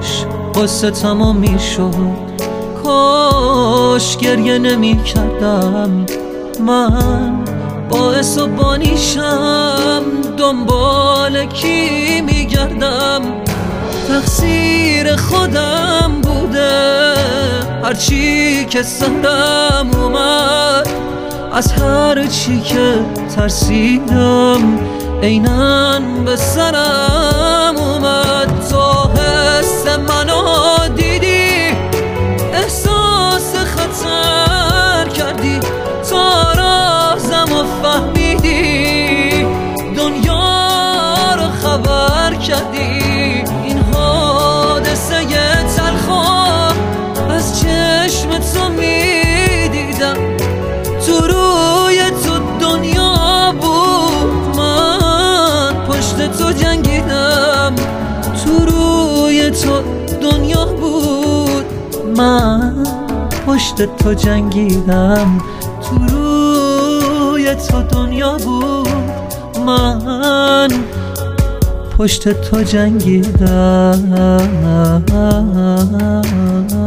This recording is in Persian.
کاش قصه تمام میشد، کاش گریه نمی کردم. من باعث و بانیشم، دنبال کی میگردم؟ تقصیر خودم بوده، هرچی که سرم اومد، از هر چی که ترسیدم عیناً به سرم اومد. تو حس منو دیدی، احساس خطر کردی، تا رازمو فهمیدی، دنیا رو خبر کردی. این حادثه تلخو از چشم تو میدیدم، تو روی تو دنیا بود، من پشت تو جنگیدم. تو روی تو دنیا بود، من پشت تو جنگیدم. تو روی تو دنیا بود، من پشت تو جنگیدم.